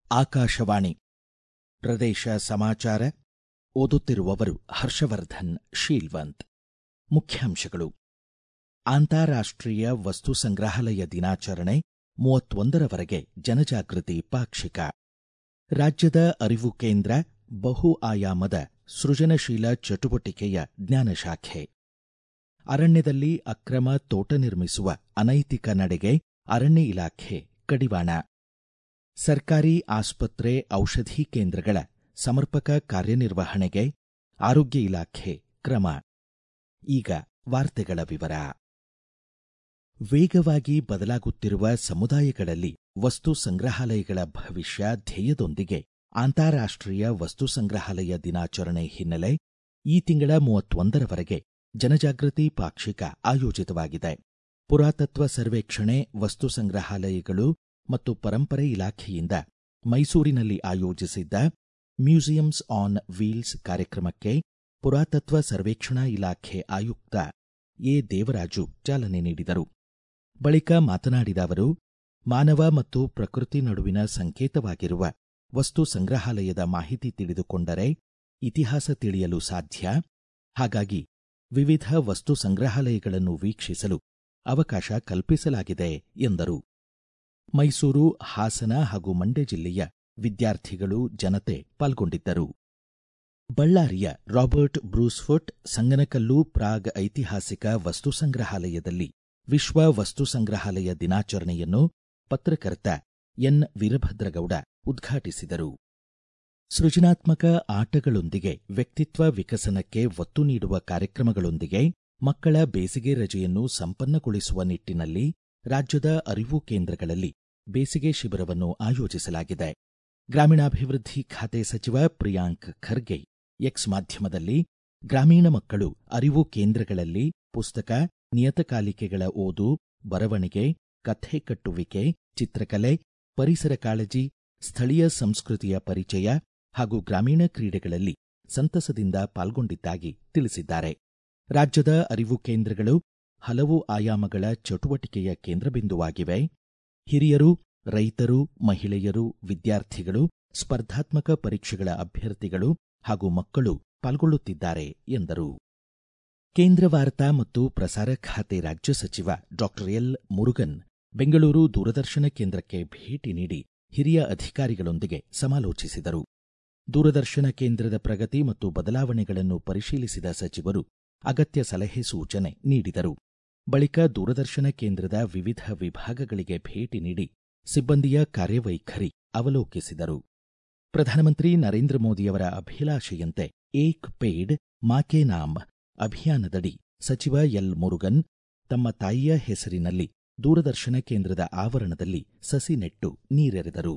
ಆಕಾಶವಾಣಿ ಪ್ರದೇಶ ಸಮಾಚಾರ ಓದುತ್ತಿರುವವರು ಹರ್ಷವರ್ಧನ್ ಶೀಲ್ವಂತ್. ಮುಖ್ಯಾಂಶಗಳು. ಅಂತಾರಾಷ್ಟ್ರೀಯ ವಸ್ತು ಸಂಗ್ರಹಾಲಯ ದಿನಾಚರಣೆ 31ರವರೆಗೆ ಜನಜಾಗೃತಿ ಪಾಕ್ಷಿಕ. ರಾಜ್ಯದ ಅರಿವು ಕೇಂದ್ರ ಬಹು ಆಯಾಮದ ಸೃಜನಶೀಲ ಚಟುವಟಿಕೆಯ ಜ್ಞಾನಶಾಖೆ. ಅರಣ್ಯದಲ್ಲಿ ಅಕ್ರಮ ತೋಟ ನಿರ್ಮಿಸುವ ಅನೈತಿಕ ನಡೆಗೆ ಅರಣ್ಯ ಇಲಾಖೆ ಕಡಿವಾಣ. ಸರ್ಕಾರಿ ಆಸ್ಪತ್ರೆ ಔಷಧಿ ಕೇಂದ್ರಗಳ ಸಮರ್ಪಕ ಕಾರ್ಯನಿರ್ವಹಣೆಗೆ ಆರೋಗ್ಯ ಇಲಾಖೆ ಕ್ರಮ. ಈಗ ವಾರ್ತೆಗಳ ವಿವರ. ವೇಗವಾಗಿ ಬದಲಾಗುತ್ತಿರುವ ಸಮುದಾಯಗಳಲ್ಲಿ ವಸ್ತು ಸಂಗ್ರಹಾಲಯಗಳ ಭವಿಷ್ಯ ಧ್ಯೇಯದೊಂದಿಗೆ ಅಂತಾರಾಷ್ಟ್ರೀಯ ವಸ್ತು ಸಂಗ್ರಹಾಲಯ ದಿನಾಚರಣೆ ಹಿನ್ನೆಲೆ ಈ ತಿಂಗಳ 31ರವರೆಗೆ ಜನಜಾಗೃತಿ ಪಾಕ್ಷಿಕ ಆಯೋಜಿತವಾಗಿದೆ. ಪುರಾತತ್ವ ಸರ್ವೇಕ್ಷಣೆ, ವಸ್ತು ಸಂಗ್ರಹಾಲಯಗಳು ಮತ್ತು ಪರಂಪರೆ ಇಲಾಖೆಯಿಂದ ಮೈಸೂರಿನಲ್ಲಿ ಆಯೋಜಿಸಿದ್ದ ಮ್ಯೂಸಿಯಂಸ್ ಆನ್ ವೀಲ್ಸ್ ಕಾರ್ಯಕ್ರಮಕ್ಕೆ ಪುರಾತತ್ವ ಸರ್ವೇಕ್ಷಣಾ ಇಲಾಖೆ ಆಯುಕ್ತ ಎ. ದೇವರಾಜು ಚಾಲನೆ ನೀಡಿದರು. ಬಳಿಕ ಮಾತನಾಡಿದ ಅವರು, ಮಾನವ ಮತ್ತು ಪ್ರಕೃತಿ ನಡುವಿನ ಸಂಕೇತವಾಗಿರುವ ವಸ್ತು ಸಂಗ್ರಹಾಲಯದ ಮಾಹಿತಿ ತಿಳಿದುಕೊಂಡರೆ ಇತಿಹಾಸ ತಿಳಿಯಲು ಸಾಧ್ಯ. ಹಾಗಾಗಿ ವಿವಿಧ ವಸ್ತು ಸಂಗ್ರಹಾಲಯಗಳನ್ನು ವೀಕ್ಷಿಸಲು ಅವಕಾಶ ಕಲ್ಪಿಸಲಾಗಿದೆ ಎಂದರು. ಮೈಸೂರು, ಹಾಸನ ಹಾಗೂ ಮಂಡ್ಯ ಜಿಲ್ಲೆಯ ವಿದ್ಯಾರ್ಥಿಗಳು, ಜನತೆ ಪಾಲ್ಗೊಂಡಿದ್ದರು. ಬಳ್ಳಾರಿಯ ರಾಬರ್ಟ್ ಬ್ರೂಸ್ಫುಟ್ ಸಂಗನಕಲ್ಲು ಪ್ರಾಗ್ ಐತಿಹಾಸಿಕ ವಸ್ತು ಸಂಗ್ರಹಾಲಯದಲ್ಲಿ ವಿಶ್ವ ವಸ್ತು ಸಂಗ್ರಹಾಲಯ ದಿನಾಚರಣೆಯನ್ನು ಪತ್ರಕರ್ತ ಎನ್. ವೀರಭದ್ರಗೌಡ ಉದ್ಘಾಟಿಸಿದರು. ಸೃಜನಾತ್ಮಕ ಆಟಗಳೊಂದಿಗೆ ವ್ಯಕ್ತಿತ್ವ ವಿಕಸನಕ್ಕೆ ಒತ್ತು ನೀಡುವ ಕಾರ್ಯಕ್ರಮಗಳೊಂದಿಗೆ ಮಕ್ಕಳ ಬೇಸಿಗೆ ರಜೆಯನ್ನು ಸಂಪನ್ನಗೊಳಿಸುವ ನಿಟ್ಟಿನಲ್ಲಿ ರಾಜ್ಯದ ಅರಿವು ಕೇಂದ್ರಗಳಲ್ಲಿ ಬೇಸಿಗೆ ಶಿಬಿರವನ್ನು ಆಯೋಜಿಸಲಾಗಿದೆ. ಗ್ರಾಮೀಣಾಭಿವೃದ್ಧಿ ಖಾತೆ ಸಚಿವ ಪ್ರಿಯಾಂಕ್ ಖರ್ಗೆ ಎಕ್ಸ್ ಮಾಧ್ಯಮದಲ್ಲಿ ಗ್ರಾಮೀಣ ಮಕ್ಕಳು ಅರಿವು ಕೇಂದ್ರಗಳಲ್ಲಿ ಪುಸ್ತಕ, ನಿಯತಕಾಲಿಕೆಗಳ ಓದು, ಬರವಣಿಗೆ, ಕಥೆ ಕಟ್ಟುವಿಕೆ, ಚಿತ್ರಕಲೆ, ಪರಿಸರ ಕಾಳಜಿ, ಸ್ಥಳೀಯ ಸಂಸ್ಕೃತಿಯ ಪರಿಚಯ ಹಾಗೂ ಗ್ರಾಮೀಣ ಕ್ರೀಡೆಗಳಲ್ಲಿ ಸಂತಸದಿಂದ ಪಾಲ್ಗೊಂಡಿದ್ದಾಗಿ ತಿಳಿಸಿದ್ದಾರೆ. ರಾಜ್ಯದ ಅರಿವು ಕೇಂದ್ರಗಳು ಹಲವು ಆಯಾಮಗಳ ಚಟುವಟಿಕೆಯ ಕೇಂದ್ರಬಿಂದುವಾಗಿವೆ. ಹಿರಿಯರು, ರೈತರು, ಮಹಿಳೆಯರು, ವಿದ್ಯಾರ್ಥಿಗಳು, ಸ್ಪರ್ಧಾತ್ಮಕ ಪರೀಕ್ಷೆಗಳ ಅಭ್ಯರ್ಥಿಗಳು ಹಾಗೂ ಮಕ್ಕಳು ಪಾಲ್ಗೊಳ್ಳುತ್ತಿದ್ದಾರೆ ಎಂದರು. ಕೇಂದ್ರ ವಾರ್ತಾ ಮತ್ತು ಪ್ರಸಾರ ಖಾತೆ ರಾಜ್ಯ ಸಚಿವ ಡಾ ಎಲ್. ಮುರುಗನ್ ಬೆಂಗಳೂರು ದೂರದರ್ಶನ ಕೇಂದ್ರಕ್ಕೆ ಭೇಟಿ ನೀಡಿ ಹಿರಿಯ ಅಧಿಕಾರಿಗಳೊಂದಿಗೆ ಸಮಾಲೋಚಿಸಿದರು. ದೂರದರ್ಶನ ಕೇಂದ್ರದ ಪ್ರಗತಿ ಮತ್ತು ಬದಲಾವಣೆಗಳನ್ನು ಪರಿಶೀಲಿಸಿದ ಸಚಿವರು ಅಗತ್ಯ ಸಲಹೆ ಸೂಚನೆ ನೀಡಿದರು. ಬಳಿಕ ದೂರದರ್ಶನ ಕೇಂದ್ರದ ವಿವಿಧ ವಿಭಾಗಗಳಿಗೆ ಭೇಟಿ ನೀಡಿ ಸಿಬ್ಬಂದಿಯ ಕಾರ್ಯವೈಖರಿ ಅವಲೋಕಿಸಿದರು. ಪ್ರಧಾನಮಂತ್ರಿ ನರೇಂದ್ರ ಮೋದಿಯವರ ಅಭಿಲಾಷೆಯಂತೆ ಏಕ್ ಪೇಡ್ ಮಾ ಕೆ ನಾಮ್ ಅಭಿಯಾನದಡಿ ಸಚಿವ ಎಲ್. ಮುರುಗನ್ ತಮ್ಮ ತಾಯಿಯ ಹೆಸರಿನಲ್ಲಿ ದೂರದರ್ಶನ ಕೇಂದ್ರದ ಆವರಣದಲ್ಲಿ ಸಸಿ ನೆಟ್ಟು ನೀರೆರೆದರು.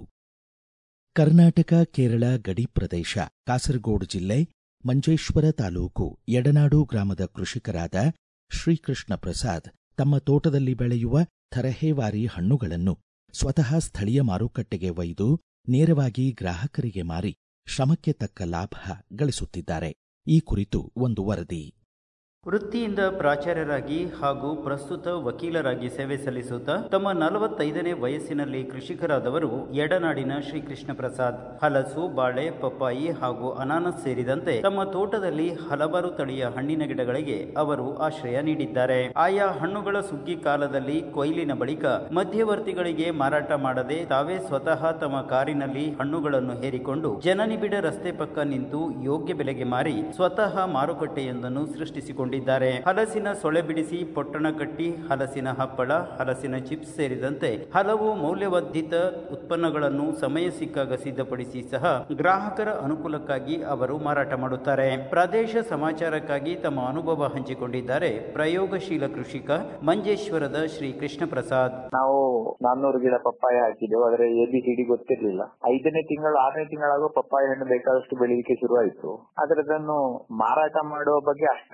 ಕರ್ನಾಟಕ ಕೇರಳ ಗಡಿ ಪ್ರದೇಶ ಕಾಸರಗೋಡು ಜಿಲ್ಲೆ ಮಂಜೇಶ್ವರ ತಾಲೂಕು ಯಡನಾಡು ಗ್ರಾಮದ ಕೃಷಿಕರಾದ ಶ್ರೀಕೃಷ್ಣ ಪ್ರಸಾದ್ ತಮ್ಮ ತೋಟದಲ್ಲಿ ಬೆಳೆಯುವ ತರಹೇವಾರಿ ಹಣ್ಣುಗಳನ್ನು ಸ್ವತಃ ಸ್ಥಳೀಯ ಮಾರುಕಟ್ಟೆಗೆ ಒಯ್ದು ನೇರವಾಗಿ ಗ್ರಾಹಕರಿಗೆ ಮಾರಿ ಶ್ರಮಕ್ಕೆ ತಕ್ಕ ಲಾಭ ಗಳಿಸುತ್ತಿದ್ದಾರೆ. ಈ ಕುರಿತು ಒಂದು ವರದಿ. ವೃತ್ತಿಯಿಂದ ಪ್ರಾಚಾರ್ಯರಾಗಿ ಹಾಗೂ ಪ್ರಸ್ತುತ ವಕೀಲರಾಗಿ ಸೇವೆ ಸಲ್ಲಿಸುತ್ತಾ ತಮ್ಮ 45ನೇ ವಯಸ್ಸಿನಲ್ಲಿ ಕೃಷಿಕರಾದವರು ಯಡನಾಡಿನ ಶ್ರೀಕೃಷ್ಣ ಪ್ರಸಾದ್. ಹಲಸು, ಬಾಳೆ, ಪಪ್ಪಾಯಿ ಹಾಗೂ ಅನಾನಸ್ ಸೇರಿದಂತೆ ತಮ್ಮ ತೋಟದಲ್ಲಿ ಹಲವಾರು ತಳಿಯ ಹಣ್ಣಿನ ಗಿಡಗಳಿಗೆ ಅವರು ಆಶ್ರಯ ನೀಡಿದ್ದಾರೆ. ಆಯಾ ಹಣ್ಣುಗಳ ಸುಗ್ಗಿ ಕಾಲದಲ್ಲಿ ಕೊಯ್ಲಿನ ಬಳಿಕ ಮಧ್ಯವರ್ತಿಗಳಿಗೆ ಮಾರಾಟ ಮಾಡದೆ ತಾವೇ ಸ್ವತಃ ತಮ್ಮ ಕಾರಿನಲ್ಲಿ ಹಣ್ಣುಗಳನ್ನು ಹೇರಿಕೊಂಡು ಜನನಿಬಿಡ ರಸ್ತೆ ಪಕ್ಕ ನಿಂತು ಯೋಗ್ಯ ಬೆಲೆಗೆ ಮಾರಿ ಸ್ವತಃ ಮಾರುಕಟ್ಟೆಯೊಂದನ್ನು ಸೃಷ್ಟಿಸಿಕೊಂಡಿದ್ದಾರೆ. ಹಲಸಿನ ಸೊಳೆ ಬಿಡಿಸಿ ಪೊಟ್ಟಣ ಕಟ್ಟಿ ಹಲಸಿನ ಹಪ್ಪಳ, ಹಲಸಿನ ಚಿಪ್ಸ್ ಸೇರಿದಂತೆ ಹಲವು ಮೌಲ್ಯವರ್ಧಿತ ಉತ್ಪನ್ನಗಳನ್ನು ಸಮಯ ಸಿಕ್ಕಾಗ ಸಿದ್ಧಪಡಿಸಿ ಸಹ ಗ್ರಾಹಕರ ಅನುಕೂಲಕ್ಕಾಗಿ ಅವರು ಮಾರಾಟ ಮಾಡುತ್ತಾರೆ. ಪ್ರದೇಶ ಸಮಾಚಾರಕ್ಕಾಗಿ ತಮ್ಮ ಅನುಭವ ಹಂಚಿಕೊಂಡಿದ್ದಾರೆ ಪ್ರಯೋಗಶೀಲ ಕೃಷಿಕ ಮಂಜೇಶ್ವರದ ಶ್ರೀ ಕೃಷ್ಣ ಪ್ರಸಾದ್. ನಾವು 400 ಗಿಡ ಪಪ್ಪಾಯ ಹಾಕಿದ್ದೆವು. ಅದರ ABCD ಗೊತ್ತಿರಲಿಲ್ಲ. 5ನೇ ತಿಂಗಳು 6ನೇ ತಿಂಗಳಾಗುವ ಪಪ್ಪಾಯ ಹಣ್ಣು ಬೇಕಾದಷ್ಟು ಬೆಳೀಲಿಕ್ಕೆ ಶುರುವಾಯಿತು. ಆದರೆ ಅದನ್ನು ಮಾರಾಟ ಮಾಡುವ ಬಗ್ಗೆ ಅಷ್ಟು ದಿನದವರೆಗೆ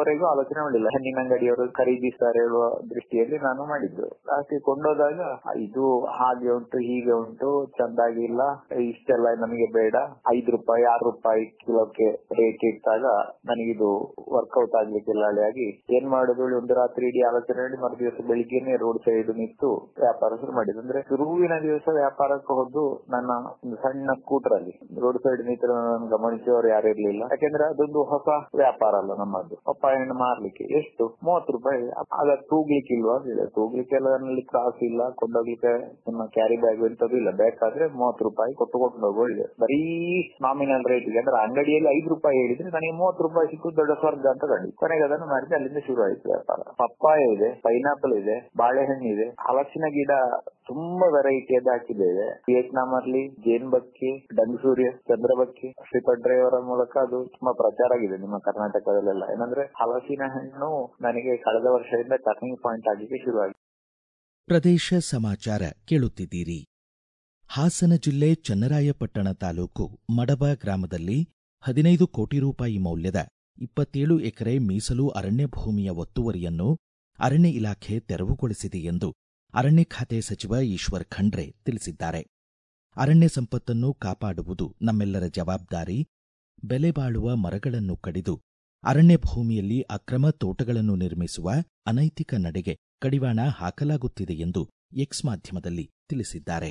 ಇದುವರೆಗೂ ಆಲೋಚನೆ ಮಾಡಿಲ್ಲ. ಹಣ್ಣಿನ ಅಂಗಡಿಯವರು ಖರೀದಿಸ್ತಾರೆ ಹೇಳುವ ದೃಷ್ಟಿಯಲ್ಲಿ ನಾನು ಮಾಡಿದ್ದು. ಲಾಸ್ಟಿಗೆ ಕೊಂಡೋದಾಗ ಇದು ಹಾಗೆ ಉಂಟು ಹೀಗೆ ಉಂಟು, ಚಂದಾಗಿಲ್ಲ, ಇಷ್ಟೆಲ್ಲ ನಮಗೆ ಬೇಡ, 5 ರೂಪಾಯಿ 6 ರೂಪಾಯಿ ಕಿಲೋಕ್ಕೆ ರೇಟ್ ಇಟ್ಟಾಗ ನನಗಿದು ವರ್ಕೌಟ್ ಆಗ್ಲಿಕ್ಕಿಲ್ಲ. ಹಳಿಯಾಗಿ ಏನ್ ಮಾಡುದು, ಒಂದು ರಾತ್ರಿ ಇಡೀ ಆಲೋಚನೆ ಮಾಡಿ ಮರುದಿವಸ ಬೆಳಿಗ್ಗೆನೆ ರೋಡ್ ಸೈಡ್ ನಿಂತು ವ್ಯಾಪಾರ ಶುರು ಮಾಡಿದ್ದು. ಅಂದ್ರೆ ಶುರುವಿನ ದಿವಸ ವ್ಯಾಪಾರಕ್ಕೆ ಹೋದ್ದು ನನ್ನ ಒಂದು ಸಣ್ಣ ಸ್ಕೂಟರ್ ಅಲ್ಲಿ ರೋಡ್ ಸೈಡ್ ನಿಂತು ಗಮನಿಸುವವರು ಯಾರು ಇರ್ಲಿಲ್ಲ. ಯಾಕೆಂದ್ರೆ ಅದೊಂದು ಹೊಸ ವ್ಯಾಪಾರ ಅಲ್ಲ ನಮ್ಮದು. ಪಪ್ಪಾಯ ಹಣ್ಣು ಮಾರ್ಲಿಕ್ಕೆ ಎಷ್ಟು 30 ರೂಪಾಯಿ, ಆಗ ತೂಗ್ಲಿಕ್ಕಿಲ್ವಾ, ತೂಗ್ಲಿಕ್ಕೆಲ್ಲ ಕ್ರಾಸ್ ಇಲ್ಲ, ಕೊಂಡೋಗ್ಲಿಕ್ಕೆ ನಿಮ್ಮ ಕ್ಯಾರಿ ಬ್ಯಾಗ್ ಎಂತದ್ದು ಇಲ್ಲ. ಬೇಕಾದ್ರೆ 30 ರೂಪಾಯಿ ಕೊಟ್ಟು ಹೋಗಿ ಬರೀ ನಾಮಿನಲ್ ರೇಟ್ಗೆ, ಅಂದ್ರೆ ಅಂಗಡಿಯಲ್ಲಿ 5 ರೂಪಾಯಿ ಹೇಳಿದ್ರೆ ನನಗೆ 30 ರೂಪಾಯಿ ಸಿಕ್ಕುದು ದೊಡ್ಡ ಸ್ವರ್ಗ ಅಂತ ಕಂಡು ಕೊನೆಗೆ ಅದನ್ನು ಮಾಡಿದ್ರೆ ಅಲ್ಲಿಂದ ಶುರು ಆಯ್ತು ವ್ಯಾಪಾರ. ಪಪ್ಪಾಯ ಇದೆ, ಪೈನಾಪಲ್ ಇದೆ, ಬಾಳೆಹಣ್ಣು ಇದೆ, ಹಲಸಿನ ಗಿಡ ತುಂಬಾ ವೆರೈಟಿಯದ್ದು ಹಾಕಿದ್ದೇವೆ. ವಿಯೆಟ್ನಾಂ ಅಲ್ಲಿ ಜೇನ್ಬಕ್ಕಿ, ಡಂಗಸೂರ್ಯ, ಚಂದ್ರಬಕ್ಕಿ, ಶ್ರೀಪಡ್ ಡ್ರೈವರ ಮೂಲಕ ಅದು ತುಂಬಾ ಪ್ರಚಾರ ಆಗಿದೆ ನಿಮ್ಮ ಕರ್ನಾಟಕದಲ್ಲೆಲ್ಲ. ಏನಂದ್ರೆ ಹಲಸಿನ ಹಣ್ಣು ನನಗೆ ಕಳೆದ ವರ್ಷದಿಂದ ಟರ್ನಿಂಗ್ ಪಾಯಿಂಟ್ ಆಗಲಿಕ್ಕೆ ಶುರುವಾಗಿದೆ. ಪ್ರದೇಶ ಸಮಾಚಾರ ಕೇಳುತ್ತಿದ್ದೀರಿ. ಹಾಸನ ಜಿಲ್ಲೆ ಚನ್ನರಾಯಪಟ್ಟಣ ತಾಲೂಕು ಮಡಬ ಗ್ರಾಮದಲ್ಲಿ 15 ಕೋಟಿ ರೂಪಾಯಿ ಮೌಲ್ಯದ 27 ಎಕರೆ ಮೀಸಲು ಅರಣ್ಯ ಭೂಮಿಯ ಒತ್ತುವರಿಯನ್ನು ಅರಣ್ಯ ಇಲಾಖೆ ತೆರವುಗೊಳಿಸಿದೆ ಎಂದು ಅರಣ್ಯ ಖಾತೆ ಸಚಿವ ಈಶ್ವರ್ ಖಂಡ್ರೆ ತಿಳಿಸಿದ್ದಾರೆ. ಅರಣ್ಯ ಸಂಪತ್ತನ್ನು ಕಾಪಾಡುವುದು ನಮ್ಮೆಲ್ಲರ ಜವಾಬ್ದಾರಿ. ಬೆಲೆ ಬಾಳುವ ಮರಗಳನ್ನು ಕಡಿದು ಅರಣ್ಯ ಭೂಮಿಯಲ್ಲಿ ಅಕ್ರಮ ತೋಟಗಳನ್ನು ನಿರ್ಮಿಸುವ ಅನೈತಿಕ ನಡೆಗೆ ಕಡಿವಾಣ ಹಾಕಲಾಗುತ್ತಿದೆ ಎಂದು ಎಕ್ಸ್ ಮಾಧ್ಯಮದಲ್ಲಿ ತಿಳಿಸಿದ್ದಾರೆ.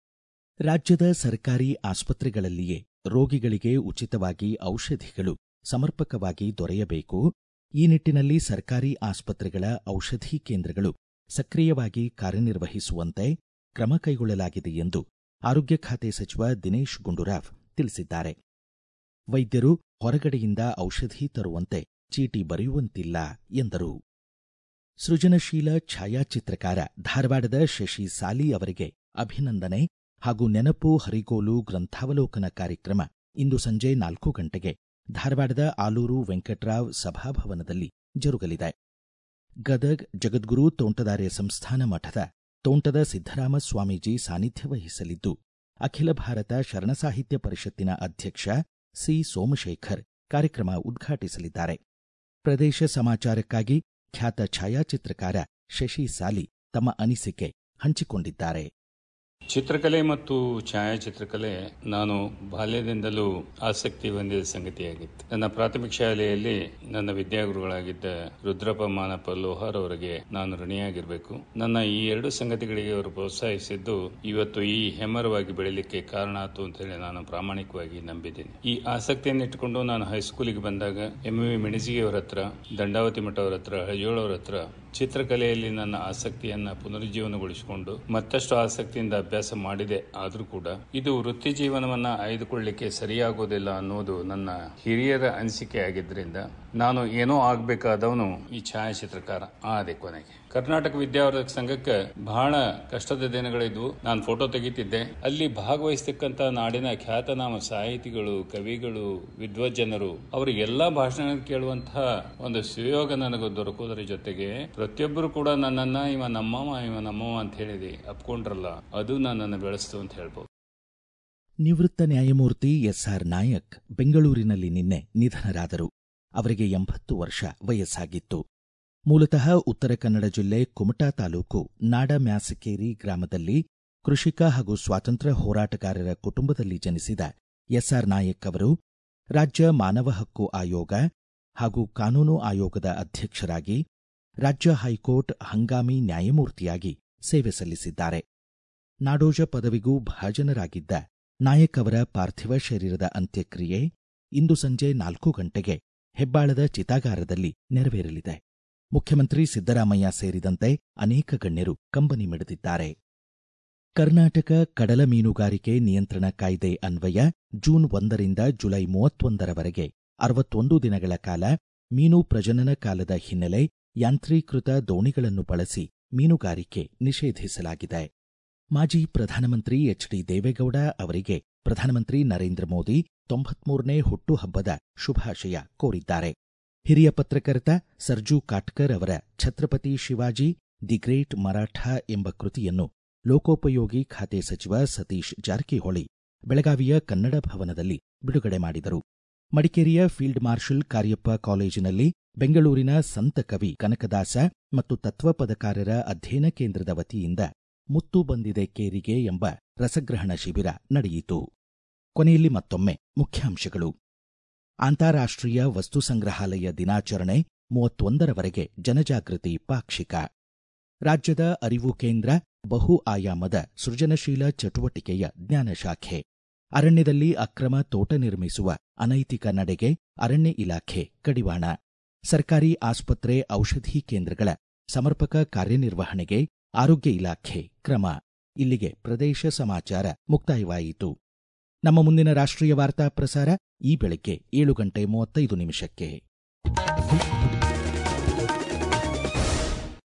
ರಾಜ್ಯದ ಸರ್ಕಾರಿ ಆಸ್ಪತ್ರೆಗಳಲ್ಲಿಯೇ ರೋಗಿಗಳಿಗೆ ಉಚಿತವಾಗಿ ಔಷಧಿಗಳು ಸಮರ್ಪಕವಾಗಿ ದೊರೆಯಬೇಕು. ಈ ನಿಟ್ಟಿನಲ್ಲಿ ಸರ್ಕಾರಿ ಆಸ್ಪತ್ರೆಗಳ ಔಷಧಿ ಕೇಂದ್ರಗಳು ಸಕ್ರಿಯವಾಗಿ ಕಾರ್ಯನಿರ್ವಹಿಸುವಂತೆ ಕ್ರಮ ಕೈಗೊಳ್ಳಲಾಗಿದೆ ಎಂದು ಆರೋಗ್ಯ ಖಾತೆ ಸಚಿವ ದಿನೇಶ್ ಗುಂಡೂರಾವ್ ತಿಳಿಸಿದ್ದಾರೆ. ವೈದ್ಯರು ಹೊರಗಡೆಯಿಂದ ಔಷಧಿ ತರುವಂತೆ ಚೀಟಿ ಬರೆಯುವಂತಿಲ್ಲ ಎಂದರು. ಸೃಜನಶೀಲ ಛಾಯಾಚಿತ್ರಕಾರ ಧಾರವಾಡದ ಶಶಿ ಸಾಲಿ ಅವರಿಗೆ ಅಭಿನಂದನೆ ಹಾಗೂ ನೆನಪು ಹರಿಗೋಲು ಗ್ರಂಥಾವಲೋಕನ ಕಾರ್ಯಕ್ರಮ ಇಂದು ಸಂಜೆ 4 ಗಂಟೆಗೆ ಧಾರವಾಡದ ಆಲೂರು ವೆಂಕಟರಾವ್ ಸಭಾಭವನದಲ್ಲಿ ಜರುಗಲಿದೆ. ಗದಗ್ ಜಗದ್ಗುರು ತೋಂಟದಾರ್ಯ ಸಂಸ್ಥಾನ ಮಠದ ತೋಂಟದ ಸಿದ್ದರಾಮ ಸ್ವಾಮೀಜಿ ಸಾನ್ನಿಧ್ಯ ವಹಿಸಲಿದ್ದು, ಅಖಿಲ ಭಾರತ ಶರಣ ಸಾಹಿತ್ಯ ಪರಿಷತ್ತಿನ ಅಧ್ಯಕ್ಷ ಸಿ ಸೋಮಶೇಖರ್ ಕಾರ್ಯಕ್ರಮ ಉದ್ಘಾಟಿಸಲಿದ್ದಾರೆ. ಪ್ರದೇಶ ಸಮಾಚಾರಕ್ಕಾಗಿ ಖ್ಯಾತ ಛಾಯಾಚಿತ್ರಕಾರ ಶಶಿ ಸಾಲಿ ತಮ್ಮ ಅನಿಸಿಕೆ ಹಂಚಿಕೊಂಡಿದ್ದಾರೆ. ಚಿತ್ರಕಲೆ ಮತ್ತು ಛಾಯಾಚಿತ್ರಕಲೆ ನಾನು ಬಾಲ್ಯದಿಂದಲೂ ಆಸಕ್ತಿ ಹೊಂದಿದ ಸಂಗತಿಯಾಗಿತ್ತು. ನನ್ನ ಪ್ರಾಥಮಿಕ ಶಾಲೆಯಲ್ಲಿ ನನ್ನ ವಿದ್ಯಾಗುರುಗಳಾಗಿದ್ದ ರುದ್ರಪ್ಪ ಮಾನಪ್ಪ ಲೋಹಾರ್ ಅವರಿಗೆ ನಾನು ಋಣಿಯಾಗಿರಬೇಕು. ನನ್ನ ಈ 2 ಸಂಗತಿಗಳಿಗೆ ಅವರು ಪ್ರೋತ್ಸಾಹಿಸಿದ್ದು ಇವತ್ತು ಈ ಹೆಮ್ಮರವಾಗಿ ಬೆಳೀಲಿಕ್ಕೆ ಕಾರಣ ಆಯಿತು ಅಂತ ಹೇಳಿ ನಾನು ಪ್ರಾಮಾಣಿಕವಾಗಿ ನಂಬಿದ್ದೇನೆ. ಈ ಆಸಕ್ತಿಯನ್ನು ಇಟ್ಟುಕೊಂಡು ನಾನು ಹೈಸ್ಕೂಲಿಗೆ ಬಂದಾಗ MV ಮಿಣಜಿಯವರ ಹತ್ರ, ದಂಡಾವತಿ ಮಠ ಅವರ ಹತ್ರ, ಹಳಜೋಳವರ ಹತ್ರ ಚಿತ್ರಕಲೆಯಲ್ಲಿ ನನ್ನ ಆಸಕ್ತಿಯನ್ನ ಪುನರುಜ್ಜೀವನಗೊಳಿಸಿಕೊಂಡು ಮತ್ತಷ್ಟು ಆಸಕ್ತಿಯಿಂದ ಅಭ್ಯಾಸ ಮಾಡಿದೆ. ಆದರೂ ಕೂಡ ಇದು ವೃತ್ತಿ ಜೀವನವನ್ನ ಆಯ್ದುಕೊಳ್ಳಲಿಕ್ಕೆ ಸರಿಯಾಗೋದಿಲ್ಲ ಅನ್ನೋದು ನನ್ನ ಹಿರಿಯರ ಅನಿಸಿಕೆ ಆಗಿದ್ದರಿಂದ ನಾನು ಏನೋ ಆಗಬೇಕಾದವನು ಈ ಛಾಯಾಚಿತ್ರಕಾರ ಆದೆ. ಕೊನೆಗೆ ಕರ್ನಾಟಕ ವಿದ್ಯಾವರ್ಧಕ ಸಂಘಕ್ಕೆ ಬಹಳ ಕಷ್ಟದ ದಿನಗಳಿದ್ವು. ನಾನು ಫೋಟೋ ತೆಗಿತಿದ್ದೆ. ಅಲ್ಲಿ ಭಾಗವಹಿಸತಕ್ಕಂತ ನಾಡಿನ ಖ್ಯಾತನಾಮ ಸಾಹಿತಿಗಳು, ಕವಿಗಳು, ವಿದ್ವಜ್ಜನರು ಅವರಿಗೆಲ್ಲಾ ಭಾಷಣ ಕೇಳುವಂತಹ ಒಂದು ಸುಯೋಗ ನನಗೆ ದೊರಕುವುದರ ಜೊತೆಗೆ ಪ್ರತಿಯೊಬ್ಬರು ಕೂಡ ನನ್ನನ್ನ ಇವ ನಮ್ಮವ ಅಂತ ಹೇಳಿದೆ ಅಪ್ಕೊಂಡ್ರಲ್ಲ, ಅದು ನನ್ನನ್ನು ಬೆಳೆಸ್ತು ಅಂತ ಹೇಳ್ಬೋದು. ನಿವೃತ್ತ ನ್ಯಾಯಮೂರ್ತಿ ಎಸ್ಆರ್ ನಾಯಕ್ ಬೆಂಗಳೂರಿನಲ್ಲಿ ನಿನ್ನೆ ನಿಧನರಾದರು. ಅವರಿಗೆ 80 ವರ್ಷ ವಯಸ್ಸಾಗಿತ್ತು. ಮೂಲತಃ ಉತ್ತರ ಕನ್ನಡ ಜಿಲ್ಲೆ ಕುಮಟಾ ತಾಲೂಕು ನಾಡಮ್ಯಾಸಕೇರಿ ಗ್ರಾಮದಲ್ಲಿ ಕೃಷಿಕ ಹಾಗೂ ಸ್ವಾತಂತ್ರ್ಯ ಹೋರಾಟಗಾರರ ಕುಟುಂಬದಲ್ಲಿ ಜನಿಸಿದ ಎಸ್ಆರ್ ನಾಯಕ್ ಅವರು ರಾಜ್ಯ ಮಾನವ ಹಕ್ಕು ಆಯೋಗ ಹಾಗೂ ಕಾನೂನು ಆಯೋಗದ ಅಧ್ಯಕ್ಷರಾಗಿ, ರಾಜ್ಯ ಹೈಕೋರ್ಟ್ ಹಂಗಾಮಿ ನ್ಯಾಯಮೂರ್ತಿಯಾಗಿ ಸೇವೆ ಸಲ್ಲಿಸಿದ್ದಾರೆ. ನಾಡೋಜ ಪದವಿಗೂ ಭಾಜನರಾಗಿದ್ದ ನಾಯಕ್ ಅವರ ಪಾರ್ಥಿವ ಶರೀರದ ಅಂತ್ಯಕ್ರಿಯೆ ಇಂದು ಸಂಜೆ 4 ಗಂಟೆಗೆ ಹೆಬ್ಬಾಳದ ಚಿತಾಗಾರದಲ್ಲಿ ನೆರವೇರಲಿದೆ. ಮುಖ್ಯಮಂತ್ರಿ ಸಿದ್ದರಾಮಯ್ಯ ಸೇರಿದಂತೆ ಅನೇಕ ಗಣ್ಯರು ಕಂಬನಿ ಮಿಡಿದಿದ್ದಾರೆ. ಕರ್ನಾಟಕ ಕಡಲ ಮೀನುಗಾರಿಕೆ ನಿಯಂತ್ರಣ ಕಾಯ್ದೆ ಅನ್ವಯ ಜೂನ್ 1ರಿಂದ ಜುಲೈ 31ರವರೆಗೆ 61 ದಿನಗಳ ಕಾಲ ಮೀನು ಪ್ರಜನನ ಕಾಲದ ಹಿನ್ನೆಲೆ ಯಾಂತ್ರೀಕೃತ ದೋಣಿಗಳನ್ನು ಬಳಸಿ ಮೀನುಗಾರಿಕೆ ನಿಷೇಧಿಸಲಾಗಿದೆ. ಮಾಜಿ ಪ್ರಧಾನಮಂತ್ರಿ ಎಚ್.ಡಿ. ದೇವೇಗೌಡ ಅವರಿಗೆ ಪ್ರಧಾನಮಂತ್ರಿ ನರೇಂದ್ರ ಮೋದಿ 93ನೇ ಹುಟ್ಟುಹಬ್ಬದ ಶುಭಾಶಯ ಕೋರಿದ್ದಾರೆ. ಹಿರಿಯ ಪತ್ರಕರ್ತ ಸರ್ಜು ಕಾಟ್ಕರ್ ಅವರ ಛತ್ರಪತಿ ಶಿವಾಜಿ ದಿ ಗ್ರೇಟ್ ಮರಾಠ ಎಂಬ ಕೃತಿಯನ್ನು ಲೋಕೋಪಯೋಗಿ ಖಾತೆ ಸಚಿವ ಸತೀಶ್ ಜಾರಕಿಹೊಳಿ ಬೆಳಗಾವಿಯ ಕನ್ನಡ ಭವನದಲ್ಲಿ ಬಿಡುಗಡೆ ಮಾಡಿದರು. ಮಡಿಕೇರಿಯ ಫೀಲ್ಡ್ ಮಾರ್ಷಲ್ ಕಾರ್ಯಪ್ಪ ಕಾಲೇಜಿನಲ್ಲಿ ಬೆಂಗಳೂರಿನ ಸಂತ ಕವಿ ಕನಕದಾಸ ಮತ್ತು ತತ್ವಪದಕಾರರ ಅಧ್ಯಯನ ಕೇಂದ್ರದ ವತಿಯಿಂದ ಮುತ್ತು ಬಂದಿದೆ ಕೇರಿಗೆ ಎಂಬ ರಸಗ್ರಹಣ ಶಿಬಿರ ನಡೆಯಿತು. ಕೊನೆಯಲ್ಲಿ ಮತ್ತೊಮ್ಮೆ ಮುಖ್ಯಾಂಶಗಳು. ಅಂತಾರಾಷ್ಟ್ರೀಯ ವಸ್ತು ಸಂಗ್ರಹಾಲಯ ದಿನಾಚರಣೆ 31ರವರೆಗೆ ಜನಜಾಗೃತಿ ಪಾಕ್ಷಿಕ. ರಾಜ್ಯದ ಅರಿವು ಕೇಂದ್ರ ಬಹು ಆಯಾಮದ ಸೃಜನಶೀಲ ಚಟುವಟಿಕೆಯ ಜ್ಞಾನಶಾಖೆ. ಅರಣ್ಯದಲ್ಲಿ ಅಕ್ರಮ ತೋಟ ನಿರ್ಮಿಸುವ ಅನೈತಿಕ ನಡೆಗೆ ಅರಣ್ಯ ಇಲಾಖೆ ಕಡಿವಾಣ. ಸರ್ಕಾರಿ ಆಸ್ಪತ್ರೆ ಔಷಧಿ ಕೇಂದ್ರಗಳ ಸಮರ್ಪಕ ಕಾರ್ಯನಿರ್ವಹಣೆಗೆ ಆರೋಗ್ಯ ಇಲಾಖೆ ಕ್ರಮ. ಇಲ್ಲಿಗೆ ಪ್ರದೇಶ ಸಮಾಚಾರ ಮುಕ್ತಾಯವಾಯಿತು. ನಮ್ಮ ಮುಂದಿನ ರಾಷ್ಟ್ರೀಯ ವಾರ್ತಾ ಪ್ರಸಾರ ಈ ಬೆಳಗ್ಗೆ 7:35 ನಿಮಿಷಕ್ಕೆ.